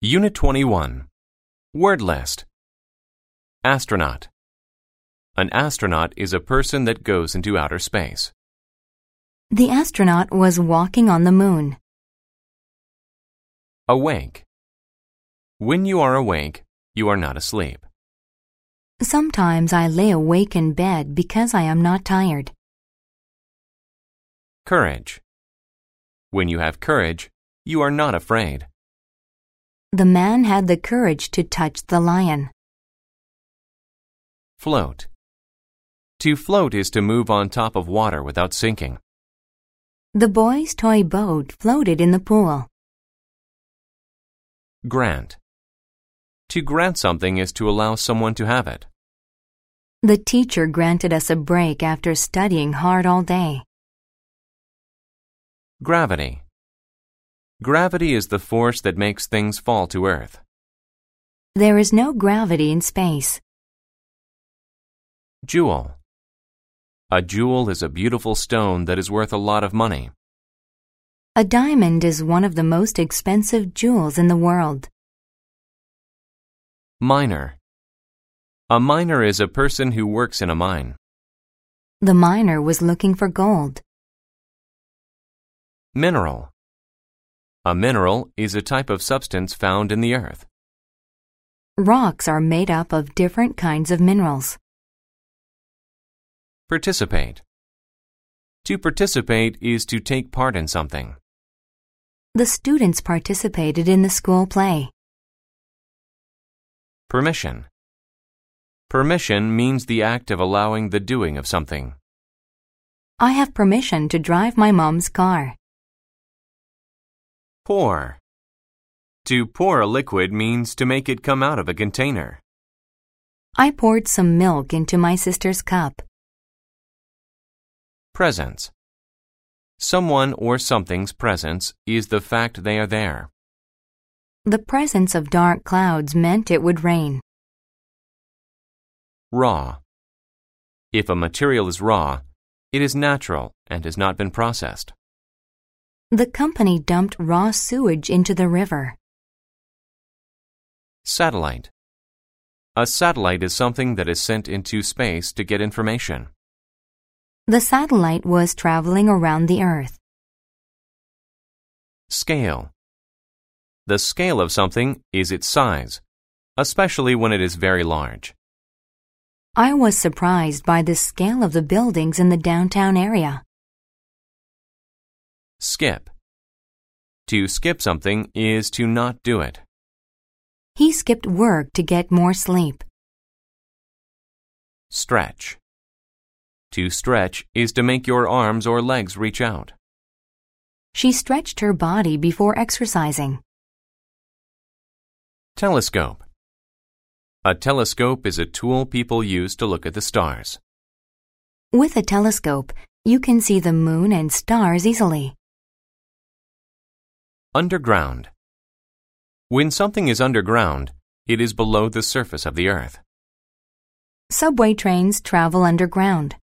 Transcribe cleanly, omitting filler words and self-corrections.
Unit 21. Word list. Astronaut. An astronaut is a person that goes into outer space. The astronaut was walking on the moon. Awake. When you are awake, you are not asleep. Sometimes I lay awake in bed because I am not tired. Courage. When you have courage, you are not afraid. The man had the courage to touch the lion. Float. To float is to move on top of water without sinking. The boy's toy boat floated in the pool. Grant. To grant something is to allow someone to have it. The teacher granted us a break after studying hard all day. Gravity. Gravity is the force that makes things fall to Earth. There is no gravity in space. Jewel. A jewel is a beautiful stone that is worth a lot of money. A diamond is one of the most expensive jewels in the world. Miner. A miner is a person who works in a mine. The miner was looking for gold. Mineral. A mineral is a type of substance found in the earth. Rocks are made up of different kinds of minerals. Participate. To participate is to take part in something. The students participated in the school play. Permission. Permission means the act of allowing the doing of something. I have permission to drive my mom's car. Pour. To pour a liquid means to make it come out of a container. I poured some milk into my sister's cup. Presence. Someone or something's presence is the fact they are there. The presence of dark clouds meant it would rain. Raw. If a material is raw, it is natural and has not been processed. The company dumped raw sewage into the river. Satellite. A satellite is something that is sent into space to get information. The satellite was traveling around the Earth. Scale. The scale of something is its size, especially when it is very large. I was surprised by the scale of the buildings in the downtown area. Skip. To skip something is to not do it. He skipped work to get more sleep. Stretch. To stretch is to make your arms or legs reach out. She stretched her body before exercising. Telescope. A telescope is a tool people use to look at the stars. With a telescope, you can see the moon and stars easily. Underground. When something is underground, it is below the surface of the earth. Subway trains travel underground.